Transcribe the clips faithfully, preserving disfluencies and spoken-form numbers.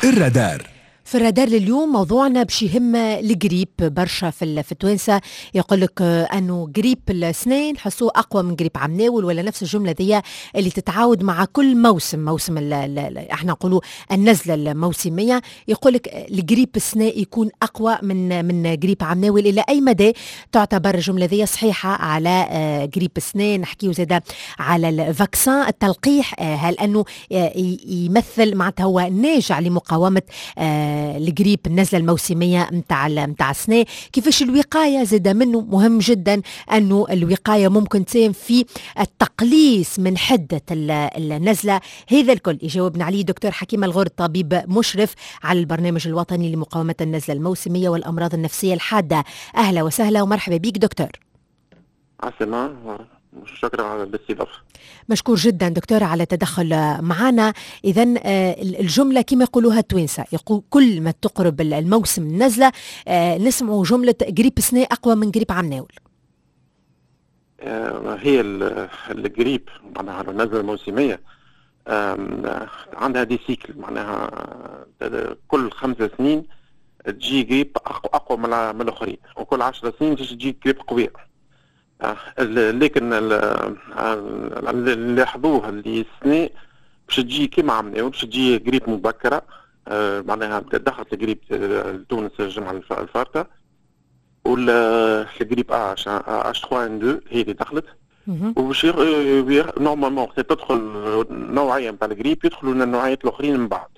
الرادار. في الرادار لليوم موضوعنا باش يهم الجريب برشا في في التوانسه. يقول لك انه جريب السنين حسوه اقوى من جريب عمناول، ولا نفس الجمله ذي اللي تتعاود مع كل موسم موسم ال ال احنا نقولوا النزله الموسميه. يقول لك الجريب السنين يكون اقوى من من جريب عمناول. الى اي مدى تعتبر الجمله ذي صحيحه على جريب السنين؟ نحكيو زاده على الفاكسان التلقيح، هل انه يمثل معناتها هو ناجع لمقاومه الجريب النزله الموسميه نتاع نتاع السنه؟ كيفاش الوقايه زاد منه؟ مهم جدا انه الوقايه ممكن تساهم في التقليص من حده النزله. هذا الكل يجاوبنا عليه دكتور حكيم الغر، طبيب مشرف على البرنامج الوطني لمقاومه النزله الموسميه والامراض النفسيه الحاده. اهلا وسهلا ومرحبا بك دكتور. عسلامة، شكرا على الاستضافة. مشكور جدا دكتور على التدخل معنا. إذن الجملة كما يقولوها التوانسة، يقول كل ما تقرب الموسم النزلة نسمعوا جملة جريب سنة أقوى من جريب عمناول. هي الجريب معناها النزلة الموسمية عندها دي سيكل، معناها كل خمسة سنين تجي جريب أقوى من الآخرين، وكل عشر سنين تجي جريب قوية. لكن اللي لاحظوه اللي السنة باش تجي كيما عملوا باش تجي قريب مبكرة، معناها دخلت القريب لتونس الجمعة الفارطة، والقريب اش اش ثلاثة ان اثنين هي اللي دخلت، وباش نورمالمون تدخل نوعية نتاع القريب يدخلوا النوعيات الأخرين من بعد.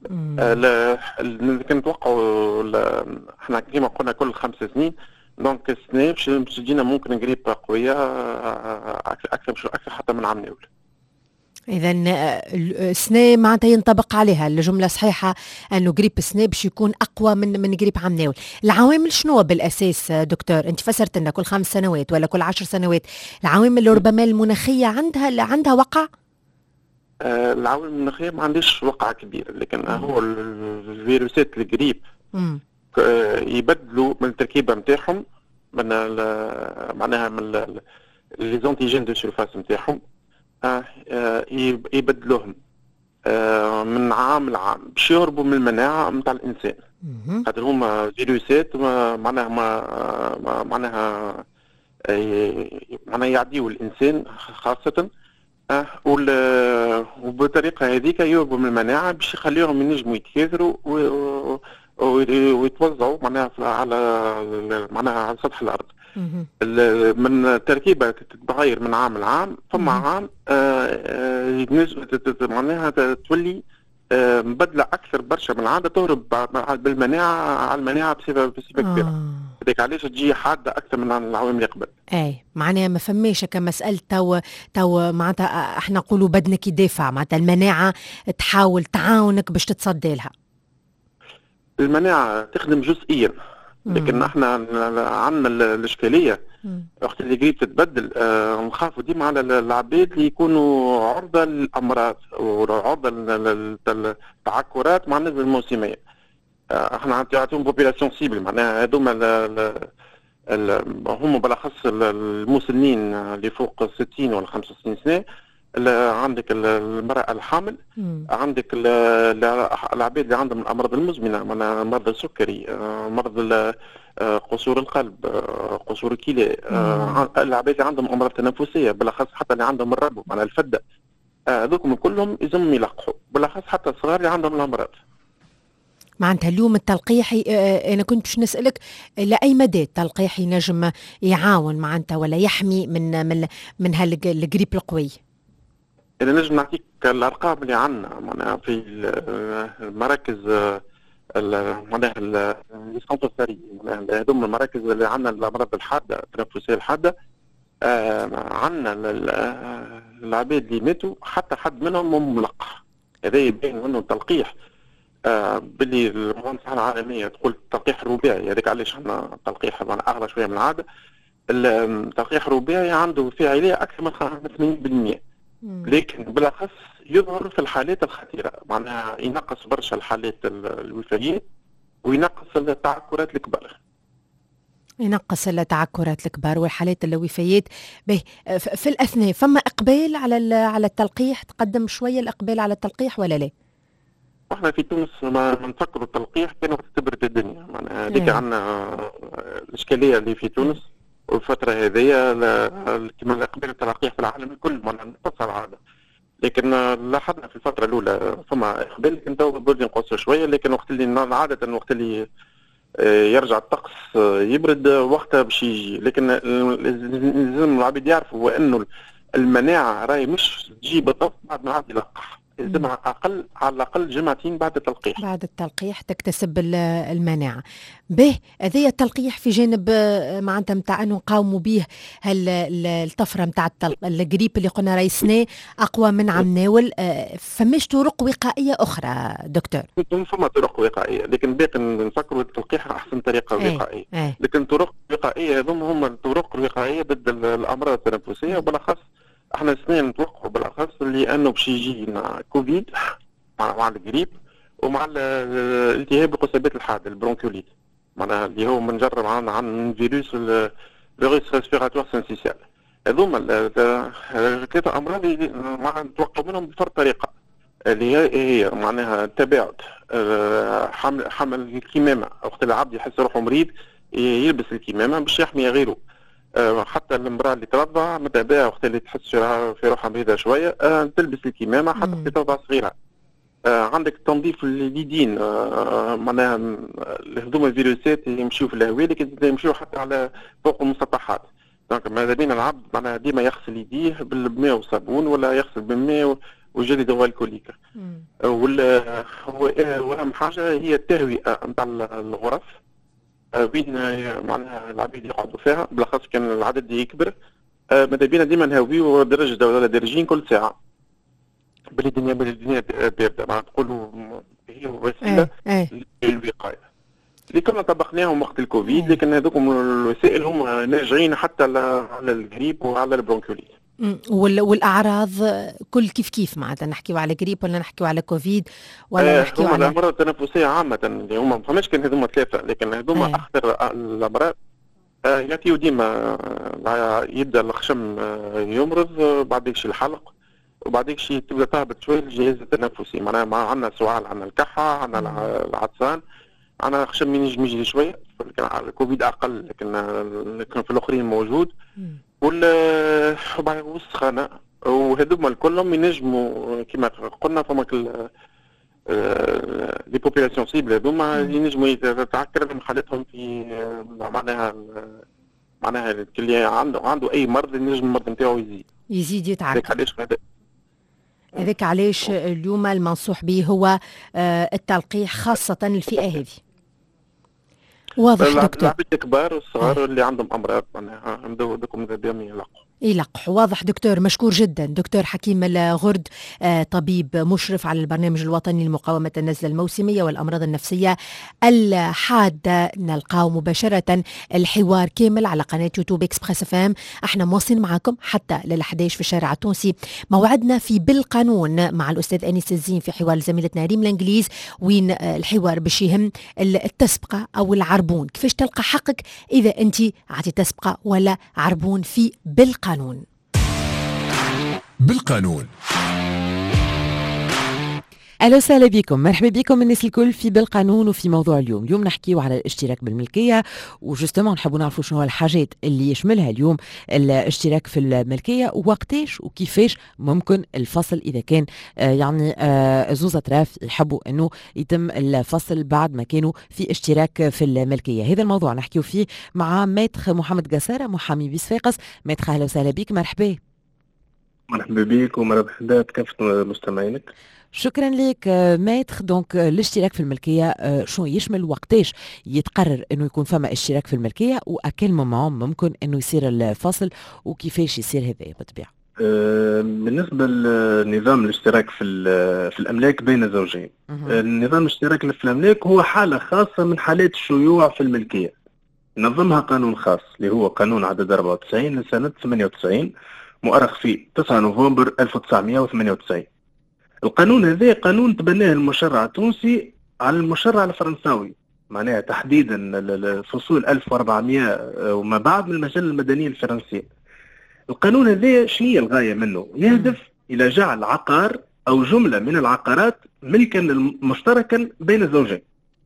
كنتوقعوا احنا كيما قلنا كل خمس سنين، دونك السنة باش تجينا ممكن نقريب قوية أكثر أكثر حتى من عمناول. إذن السنة معناتها ينطبق عليها الجملة صحيحة أنه قريب السنة باش يكون أقوى من من قريب عمناول. العوامل شنو بالأساس دكتور؟ أنت فسرت لنا كل خمس سنوات ولا كل عشر سنوات. العوامل اللي ربما المناخية عندها عندها وقع؟ آه العوامل المناخية ما عندهاش وقع كبير، لكن هو الفيروسات القريب يبدلوا من التركيبه نتاعهم، من معناها من لي زونتيجين دو سيرفاس نتاعهم، يبدلوهم من عام لعام باش يهربوا من المناعه نتاع الانسان، خاطر هما فيروسات معناها ما معناها معناها يعديوا الانسان خاصه، وبالطريقه هذيك يهربوا من المناعه باش يخليهم ينجموا يتكاثروا ويتوزعوا معناها على معناها على سطح الارض. من تركيبه تتغير من عام لعام، ثم عام معناها تولي مبدله اكثر برشا من العاده، تهرب بالمناعه على المناعه بصفه بصفه كبيره. هذاك علاش تجي حاده اكثر من العوامل اللي قبل. اي معناها ما فماش كمساله تو تو معناتها احنا نقولوا بدنك يدافع، معناتها المناعه تحاول تعاونك باش تتصدى لها. المناعه تخدم جزئيا، لكن احنا عندنا الاشكاليه وقت اللي قريب تتبدل، آه نخافوا ديما على العباد اللي يكونوا عرضه للامراض وعرضه للتعكرات مع النسبه الموسميه. آه احنا نعطيهم بوبيلاسيون سيبل، معناها هذوما هم بالاخص المسنين اللي فوق ستين ولا خمسة وستين سنه، عندك المرأة الحامل، عندك العباد اللي عندهم الأمراض المزمنة، مرض السكري، مرض قصور القلب، قصور الكلى، العباد اللي عندهم أمراض تنفسية بالأخص، حتى اللي عندهم الربو معناها الفدة، هذوكم كلهم يلزمهم يلقحوا، بالأخص حتى الصغار اللي عندهم الأمراض. معناتها اليوم التلقيح، أنا كنت باش نسألك لأي مدى التلقيح ينجم يعاون معناتها ولا يحمي من من من هالقريب القوي؟ إذا نجم نعطيك الأرقام اللي عندنا معناها في المراكز معناها الديسبانساري، معناها هذوما المراكز اللي عندنا الأمراض الحادة التنفسية الحادة، عندنا العباد اللي ماتوا حتى حد منهم ملقح. هذا يبين أنه التلقيح باللي المنظمة العالمية تقول التلقيح الرباعي، هذاك علاش عندنا تلقيح أغلى شوية من العادة. التلقيح الرباعي عنده فاعلية أكثر من ثمانين بالمئة، لكن بالاخص يظهر في الحالات الخطيره، معناها ينقص برشا الحالات الوفيات وينقص التعكرات الكبار. ينقص التعكرات الكبار والحالات الوفيات. به في الاثناء فما اقبال على على التلقيح؟ تقدم شويه الاقبال على التلقيح ولا لا؟ واحنا في تونس ما ما نفكروا التلقيح كان وقت تبرد الدنيا، معناها هذيك عندنا الاشكاليه اللي في تونس والفتره هذه كما قبل التلقيح في العالم الكل معناها نقص العاده، لكن لاحظنا في الفتره الاولى فما اقبال كان تو برد ينقص شويه، لكن وقت اللي عاده وقت اللي يرجع الطقس يبرد وقتها باش يجي، لكن لازم العباد يعرفوا انه المناعه راهي مش تجي بالضبط بعد ما عاد يلقح، لازم على الاقل على الاقل جمعتين بعد التلقيح. بعد التلقيح تكتسب المناعه. به هذه التلقيح في جانب معناتها نتاع انه نقاوموا به هل الطفره نتاع الجريب اللي قلنا راهي سنه اقوى من عمناول، فماش طرق وقائيه اخرى دكتور؟ فما طرق وقائيه، لكن باقي نفكروا التلقيح احسن طريقه وقائيه، ايه. لكن طرق وقائيه هذوما هم الطرق الوقائيه ضد الامراض التنفسيه، وبالاخص احنا الاثنين نتوقعوا بالاخص لانه باش يجينا كوفيد مع الجريب ومع الالتهاب القصبات الحاده البرونكوليت، معناها اللي هو منجرب عن عن فيروس فيروس ريسبيراتوار سنسيسيال. هذوما ثلاثه امراض نتوقعوا منهم بفرق طريقه اللي هي هي معناها التباعد، حمل حمل الكمامه وقت العبد يحس روحه مريض يلبس الكمامه باش يحمي غيره، حتى المراه اللي ترضع متابعه وقت اللي تحس في روحها مريضه شويه تلبس الكمامه حتى في ترضع صغيره. عندك تنظيف اليدين، معناها هذوما الفيروسات يمشيو في الهواء لكن يمشيو حتى على فوق المسطحات، دونك ماذا بينا العبد معناها ديما يغسل يديه بالماء والصابون ولا يغسل بالماء وجل دواء الكوليكا. واهم حاجه هي التهوئه نتاع الغرف بين معناها العباد يقعدوا فيها، بالاخص كان العدد يكبر ماذا بينا ديما نهويو درجه ولا درجين كل ساعه. بلي الدنيا بلي الدنيا بارده معناها تقولوا هي وسيله للوقايه اللي كنا طبقناهم وقت الكوفيد، لكن هذوكم الوسائل هم ناجعين حتى على الجريب وعلى البرونكوليت. والاعراض كل كيف كيف معناتها نحكيو على جريب ولا نحكيو على كوفيد ولا نحكيو على الامراض التنفسيه عامه اللي هما ما فماش كان هذوما ثلاثه، لكن هذوما اخطر الامراض. يعطيو ديما يبدا الخشم يمرض، بعد يكشي الحلق، وبعد يكشي تبدا تهبط شويه الجهاز التنفسي، معناها ما عندنا سؤال، عندنا الكحه، عندنا العطسان، عندنا الخشم ينجم يجري شويه، لكن على الكوفيد اقل، لكن لكن في الاخرين موجود. وال والسخانه وهذوما كلهم ينجموا كما قلنا فما لي بوبيلاسيون سيبل هذوما ينجموا يتعكر من حالتهم في معناها معناها اللي عنده عنده اي مرض ينجم المرض نتاعو يزيد يزيد يتعكر. هذاك علاش اليوم المنصوح به هو التلقيح خاصه الفئه هذه. واضح دكتور. العباد الكبار والصغار اللي عندهم امراض معناها عندهم بهم يلقحوا. يلقحوا. واضح دكتور، مشكور جدا دكتور حكيم الغرد، طبيب مشرف على البرنامج الوطني لمقاومة النزلة الموسمية والأمراض النفسية الحادة. نلقاو مباشرة الحوار كامل على قناة يوتيوب إكسبريس اف ام. احنا مواصلين معكم حتى للحداش في الشارع التونسي. موعدنا في بالقانون مع الأستاذ أنيس الزين في حوار زميلتنا ريم الإنجليز، وين الحوار باش يهم التسبقة أو العربون، كيفاش تلقى حقك إذا أنت عطي تسبقة ولا عربون في بالقانون. بالقانون بالقانون. أهلا وسهلا بكم، مرحبا بكم الناس الكل في بالقانون. وفي موضوع اليوم اليوم نحكيو على الاشتراك بالملكية، وجستما نحبوا نعرفوا شنو الحاجات اللي يشملها اليوم الاشتراك في الملكية، ووقتاش وكيفاش ممكن الفصل إذا كان آه يعني آه زوز أطراف يحبوا أنه يتم الفصل بعد ما كانوا في اشتراك في الملكية. هذا الموضوع نحكيو فيه مع ميتخ محمد قسارة محامي بصفاقس. ميتخ أهلا وسهلا بك، مرحبا. مرحبا بك ومرحبا بكافة مستمعينك. شكرا لك ميتخ. دونك الاشتراك في الملكية شو يشمل، وقتاش يتقرر انه يكون فما اشتراك في الملكية، واكل مومون ممكن انه يصير الفصل، وكيفاش يصير هذا بالطبيعة؟ أه بالنسبة لنظام الاشتراك في في الاملاك بين الزوجين، النظام الاشتراك في الاملاك هو حالة خاصة من حالات الشيوع في الملكية، نظمها قانون خاص اللي هو قانون عدد أربعة وتسعين لسنة ثمانية وتسعين مؤرخ في تسعة نوفمبر ألف وتسعمائة وثمانية وتسعين. القانون هذا قانون تبناه المشرع التونسي على المشرع الفرنساوي، معناها تحديدا الفصول ألف وأربعمائة وما بعد من المجلة المدنية الفرنسية. القانون هذا شنو هي الغاية منه؟ يهدف إلى جعل عقار أو جملة من العقارات ملكا مشتركا بين الزوجين.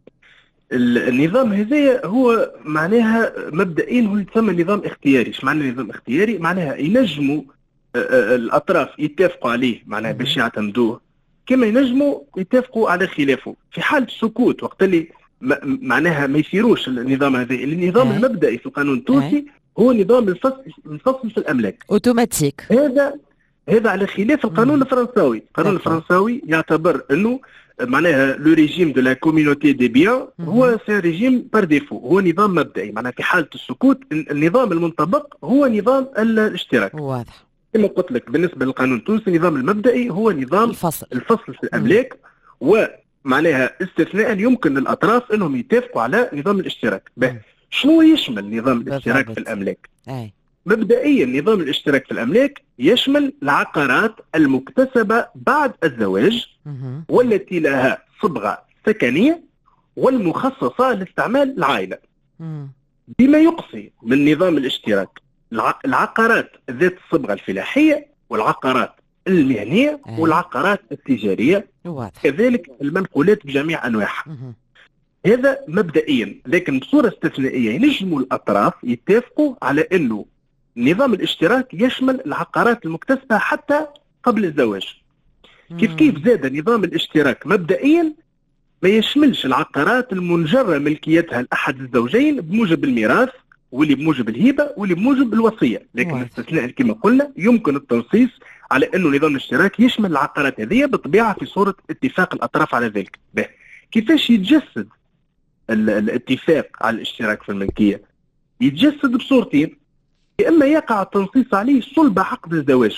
النظام هذا هو معناها مبدئيا هو يتسمى نظام اختياري. ايش معنى نظام اختياري؟ معناها ينجموا الأطراف يتفقوا عليه معناها باش يعتمدوه، كما ينجموا يتفقوا على خلافه في حالة السكوت، وقت اللي معناها ما يصيروش النظام هذا. النظام المبدئي في القانون التونسي هو نظام الفصل الفصل في الأملاك اوتوماتيك. هذا هذا على خلاف القانون مم. الفرنساوي. القانون الفرنساوي يعتبر انه معناها لو ريجيم دو لا كوميونيتي دي بيان هو سي ريجيم بار ديفو، هو نظام مبدئي. معناها في حالة السكوت النظام المنطبق هو نظام الاشتراك. واضح. كما قلت لك بالنسبة للقانون التونسي النظام المبدئي هو نظام الفصل, الفصل في الأملاك، ومعناها استثناء يمكن للأطراف أنهم يتفقوا على نظام الاشتراك. شنو يشمل نظام الاشتراك في الأملاك؟ أي. مبدئيا نظام الاشتراك في الأملاك يشمل العقارات المكتسبة بعد الزواج والتي لها صبغة سكنية والمخصصة لاستعمال العائلة، بما يقصي من نظام الاشتراك العقارات ذات الصبغة الفلاحية والعقارات المهنية والعقارات التجارية، كذلك المنقولات بجميع أنواعها. هذا مبدئيا، لكن بصورة استثنائية ينجموا الأطراف يتفقوا على أنه نظام الاشتراك يشمل العقارات المكتسبة حتى قبل الزواج. كيف كيف زاد نظام الاشتراك مبدئيا ما يشملش العقارات المنجرة ملكيتها لأحد الزوجين بموجب الميراث واللي بموجب الهبة واللي بموجب الوصية، لكن استثناء كما قلنا يمكن التنصيص على أنه نظام الاشتراك يشمل العقارات هذه بطبيعة في صورة اتفاق الأطراف على ذلك. به. كيفاش يتجسد الاتفاق على الاشتراك في الملكية؟ يتجسد بصورتين، يا إما يقع التنصيص عليه صلب عقد الزواج،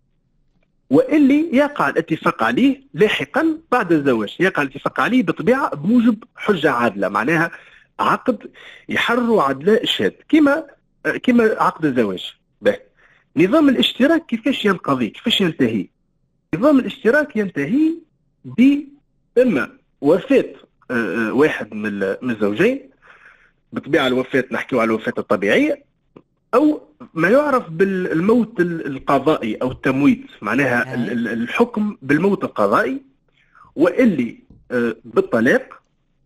واللي يقع الاتفاق عليه لاحقا بعد الزواج. يقع الاتفاق عليه بطبيعة بموجب حجة عادلة، معناها عقد يحرر عدلاء الشهاد كما كما عقد الزواج. به. نظام الاشتراك كيفاش ينقضي؟ كيفاش ينتهي؟ نظام الاشتراك ينتهي ب إما وفاة واحد من الزوجين، بطبيعة الوفاة نحكيو على الوفاة الطبيعية، أو ما يعرف بالموت القضائي أو التمويت، معناها الحكم بالموت القضائي، واللي بالطلاق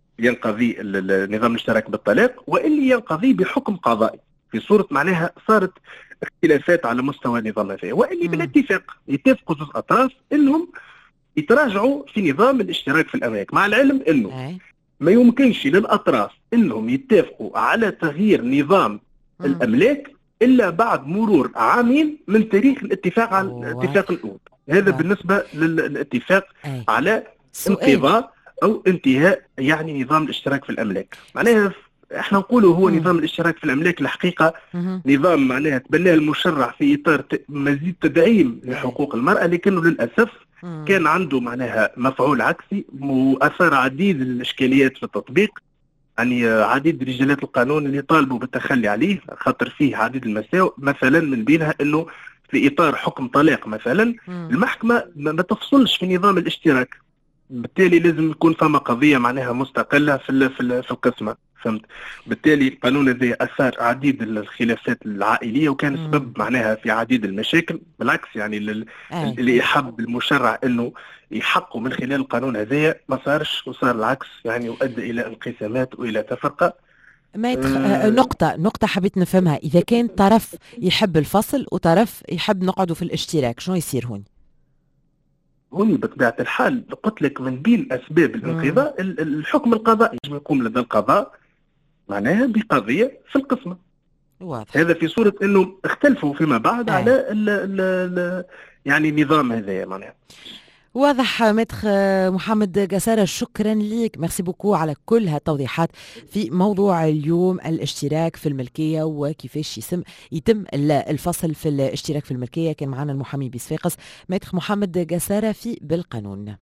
ينقضي النظام الاشتراك بالطلاق، واللي ينقضي بحكم قضائي في صورة معناها صارت اختلافات على مستوى النظام هذا، واللي بالاتفاق يتفقوا زوج أطراف إنهم يتراجعوا في نظام الاشتراك في الأملاك، مع العلم إنه ما يمكنش للأطراف إنهم يتفقوا على تغيير نظام الأملاك إلا بعد مرور عامين من تاريخ الاتفاق على الاتفاق الأول. هذا بالنسبة للاتفاق على انقضاء أو انتهاء يعني نظام الاشتراك في الأملاك. معناها احنا نقوله هو مم. نظام الاشتراك في الأملاك الحقيقة مم. نظام معناها تبناه المشرع في إطار مزيد تدعيم لحقوق المرأة، لكنه للأسف مم. كان عنده معناها مفعول عكسي وأثار عديد الإشكاليات في التطبيق. يعني عديد رجالات القانون اللي طالبوا بالتخلي عليه خاطر فيه عديد المساوئ، مثلا من بينها انه في اطار حكم طلاق مثلا مم. المحكمة ما تفصلش في نظام الاشتراك، بالتالي لازم يكون فما قضية معناها مستقلة في في, في القسمة، فهمت؟ بالتالي القانون هذا اثار عديد الخلافات العائلية وكان مم. سبب معناها في عديد المشاكل. بالعكس يعني اللي يحب المشرع انه يحقوا من خلال القانون هذايا ما صارش، وصار العكس يعني وادى الى انقسامات والى تفرقه. مايتر آه نقطة نقطة حبيت نفهمها، إذا كان طرف يحب الفصل وطرف يحب نقعدوا في الاشتراك شنو يصير هون؟ هون بطبيعة الحال قلت لك من بين أسباب الانقضاء الحكم القضائي يقوم لدى القضاء معناها بقضية في القسمة. واضح. هذا في صورة أنه اختلفوا فيما بعد آه. على ال ال ال يعني النظام هذا معناها. واضح. مدخ محمد قسارة شكرا لك، ميرسي بوكو على كل هالتوضيحات في موضوع اليوم الاشتراك في الملكية وكيفاش يسم يتم الفصل في الاشتراك في الملكية. كان معنا المحامي بصفاقس مدخ محمد قسارة في بالقانون.